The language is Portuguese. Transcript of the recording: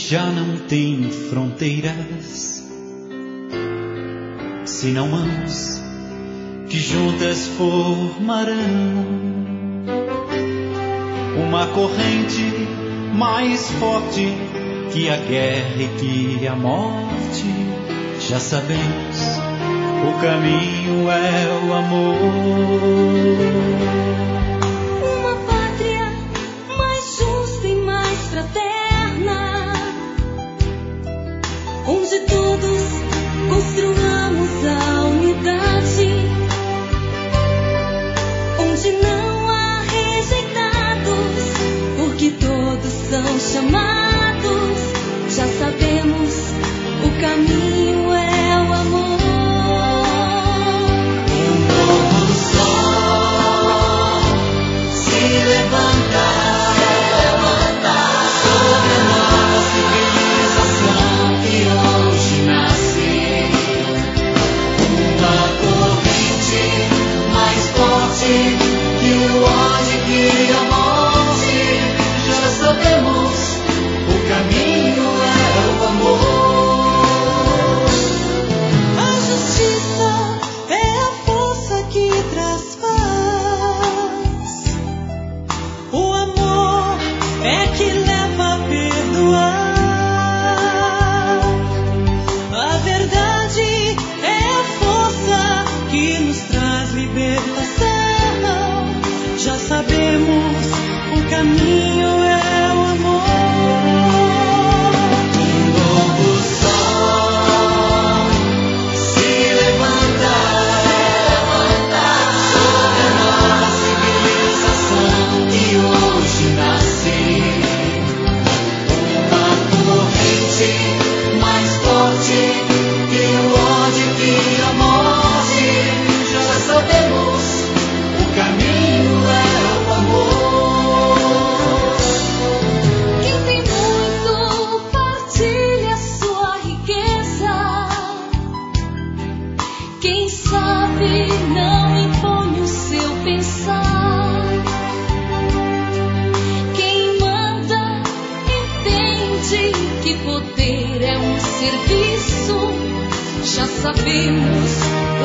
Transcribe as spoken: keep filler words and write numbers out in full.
já não tem fronteiras, senão mãos que juntas formarão uma corrente mais forte que a guerra e que a morte. Já sabemos, o caminho é o amor. Uma pátria mais justa e mais fraterna, onde todos construamos a unidade, onde não há rejeitados, porque todos são chamados. Já sabemos, o caminho é o amor. Um novo sol se levanta, se levanta sobre a nova civilização que hoje nasce. Uma corrente mais forte que o ódio e que a morte. Já sabemos, o caminho é o amor. A justiça é a força que traz paz. O amor é que leva a perdoar. A verdade é a força que nos traz libertação. Já sabemos, o caminho é o amor. Um novo sol se levanta, levanta sobre a nova civilização que hoje nasce. Uma corrente mais forte que o ódio e que a morte. Já sabemos, o caminho é o amor. Quem tem muito partilha sua riqueza. Quem sabe não impõe o seu pensar. Quem manda entende que poder é um serviço. Já sabemos,